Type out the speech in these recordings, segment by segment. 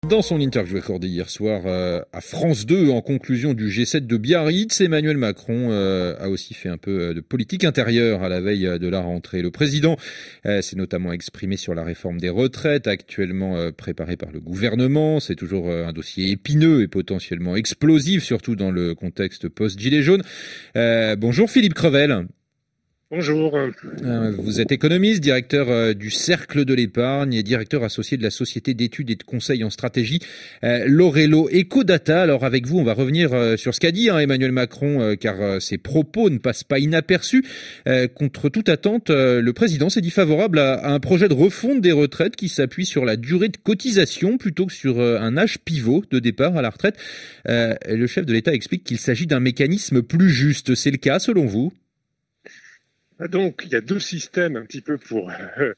Dans son interview accordée hier soir à France 2 en conclusion du G7 de Biarritz, Emmanuel Macron a aussi fait un peu de politique intérieure à la veille de la rentrée. Le président s'est notamment exprimé sur la réforme des retraites actuellement préparée par le gouvernement. C'est toujours un dossier épineux et potentiellement explosif, surtout dans le contexte post-Gilets jaunes. Bonjour Philippe Crevel. Bonjour. Vous êtes économiste, directeur du Cercle de l'épargne et directeur associé de la société d'études et de conseil en stratégie Lorello Ecodata. Alors avec vous, on va revenir sur ce qu'a dit Emmanuel Macron, car ses propos ne passent pas inaperçus. Contre toute attente, le président s'est dit favorable à un projet de refonte des retraites qui s'appuie sur la durée de cotisation plutôt que sur un âge pivot de départ à la retraite. Le chef de l'État explique qu'il s'agit d'un mécanisme plus juste. C'est le cas selon vous ? Donc, il y a deux systèmes un petit peu pour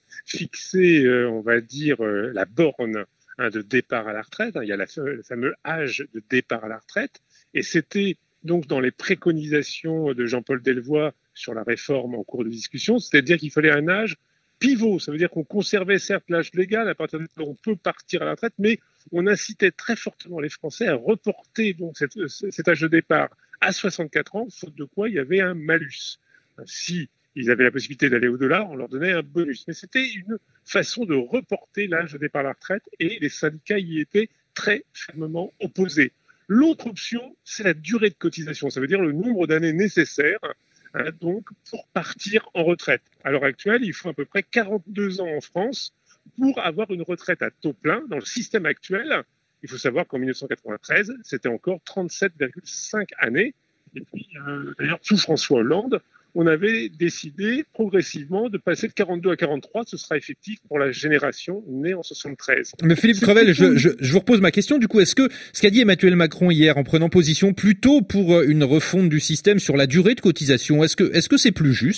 fixer, on va dire, la borne de départ à la retraite. Il y a le fameux âge de départ à la retraite. Et c'était donc dans les préconisations de Jean-Paul Delevoye sur la réforme en cours de discussion, c'est-à-dire qu'il fallait un âge pivot. Ça veut dire qu'on conservait certes l'âge légal à partir duquel on peut partir à la retraite, mais on incitait très fortement les Français à reporter donc cet âge de départ à 64 ans, faute de quoi il y avait un malus. Si ils avaient la possibilité d'aller au-delà, on leur donnait un bonus. Mais c'était une façon de reporter l'âge de départ à la retraite et les syndicats y étaient très fermement opposés. L'autre option, c'est la durée de cotisation. Ça veut dire le nombre d'années nécessaires donc pour partir en retraite. À l'heure actuelle, il faut à peu près 42 ans en France pour avoir une retraite à taux plein. Dans le système actuel, il faut savoir qu'en 1993, c'était encore 37,5 années. Et puis, d'ailleurs, sous François Hollande, on avait décidé progressivement de passer de 42 à 43. Ce sera effectif pour la génération née en 73. Mais Philippe Crevel, je vous repose ma question. Du coup, est-ce que ce qu'a dit Emmanuel Macron hier en prenant position plutôt pour une refonte du système sur la durée de cotisation, est-ce que c'est plus juste ?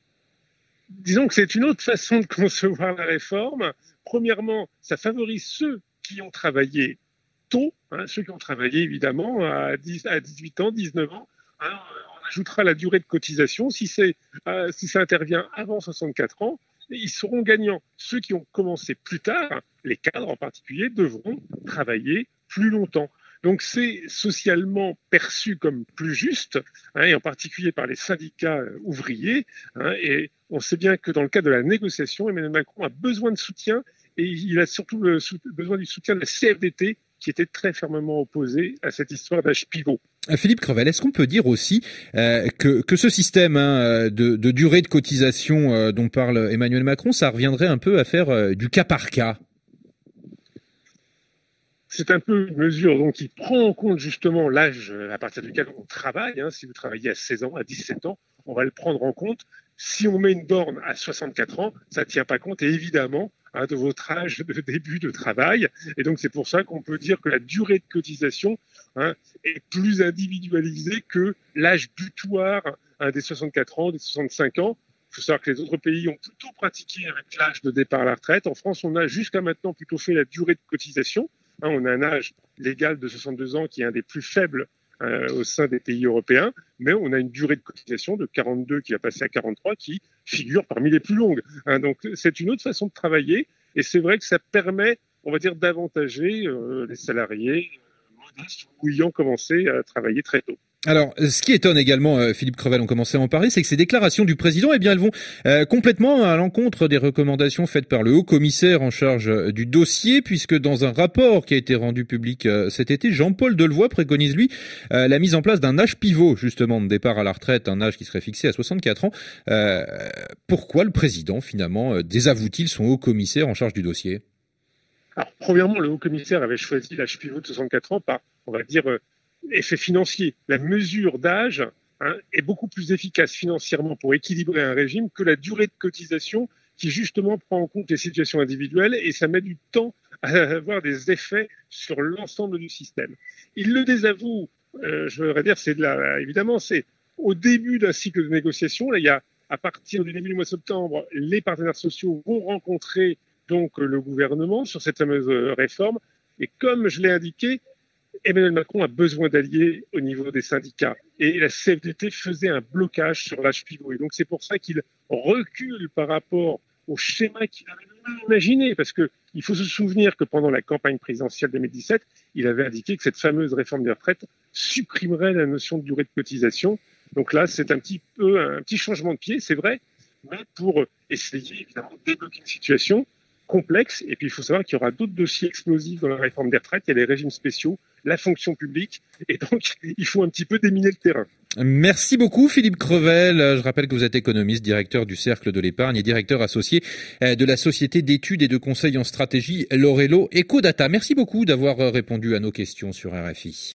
Disons que c'est une autre façon de concevoir la réforme. Premièrement, ça favorise ceux qui ont travaillé tôt, ceux qui ont travaillé évidemment à 18 ans, 19 ans. On ajoutera la durée de cotisation. Si ça intervient avant 64 ans, ils seront gagnants. Ceux qui ont commencé plus tard, les cadres en particulier, devront travailler plus longtemps. Donc c'est socialement perçu comme plus juste, et en particulier par les syndicats ouvriers. Et on sait bien que dans le cadre de la négociation, Emmanuel Macron a besoin de soutien, et il a surtout besoin du soutien de la CFDT, qui était très fermement opposée à cette histoire d'âge pivot. Philippe Crevel, est-ce qu'on peut dire aussi que ce système de durée de cotisation dont parle Emmanuel Macron, ça reviendrait un peu à faire du cas par cas ? C'est un peu une mesure donc, qui prend en compte justement l'âge à partir duquel on travaille. Si vous travaillez à 16 ans, à 17 ans, on va le prendre en compte. Si on met une borne à 64 ans, ça ne tient pas compte évidemment de votre âge de début de travail. Et donc c'est pour ça qu'on peut dire que la durée de cotisation est plus individualisée que l'âge butoir des 64 ans, des 65 ans. Il faut savoir que les autres pays ont plutôt pratiqué avec l'âge de départ à la retraite. En France, on a jusqu'à maintenant plutôt fait la durée de cotisation. On a un âge légal de 62 ans qui est un des plus faibles au sein des pays européens, mais on a une durée de cotisation de 42 qui va passer à 43 qui figure parmi les plus longues. Donc c'est une autre façon de travailler et c'est vrai que ça permet, on va dire, d'avantager les salariés modestes ou ayant commencé à travailler très tôt. Alors, ce qui étonne également, Philippe Crevel, on commençait à en parler, c'est que ces déclarations du président, eh bien, elles vont complètement à l'encontre des recommandations faites par le haut-commissaire en charge du dossier, puisque dans un rapport qui a été rendu public cet été, Jean-Paul Delevoye préconise, lui, la mise en place d'un âge pivot, justement, de départ à la retraite, un âge qui serait fixé à 64 ans. Pourquoi le président, finalement, désavoue-t-il son haut-commissaire en charge du dossier ? Alors, premièrement, le haut-commissaire avait choisi l'âge pivot de 64 ans par, on va dire, effet financier. La mesure d'âge est beaucoup plus efficace financièrement pour équilibrer un régime que la durée de cotisation qui justement prend en compte les situations individuelles et ça met du temps à avoir des effets sur l'ensemble du système. Il le désavoue, je voudrais dire, évidemment, c'est au début d'un cycle de négociation. Là, il y a, à partir du début du mois de septembre, les partenaires sociaux vont rencontrer donc le gouvernement sur cette fameuse réforme. Et comme je l'ai indiqué, Emmanuel Macron a besoin d'alliés au niveau des syndicats. Et la CFDT faisait un blocage sur l'âge pivot. Et donc, c'est pour ça qu'il recule par rapport au schéma qu'il avait imaginé. Parce qu'il Il faut se souvenir que pendant la campagne présidentielle 2017, il avait indiqué que cette fameuse réforme des retraites supprimerait la notion de durée de cotisation. Donc là, c'est un petit changement de pied, c'est vrai, mais pour essayer évidemment de débloquer une situation complexe. Et puis, il faut savoir qu'il y aura d'autres dossiers explosifs dans la réforme des retraites. Il y a les régimes spéciaux, la fonction publique. Et donc, il faut un petit peu déminer le terrain. Merci beaucoup, Philippe Crevel. Je rappelle que vous êtes économiste, directeur du Cercle de l'Épargne et directeur associé de la société d'études et de conseil en stratégie Lorelo Ecodata. Merci beaucoup d'avoir répondu à nos questions sur RFI.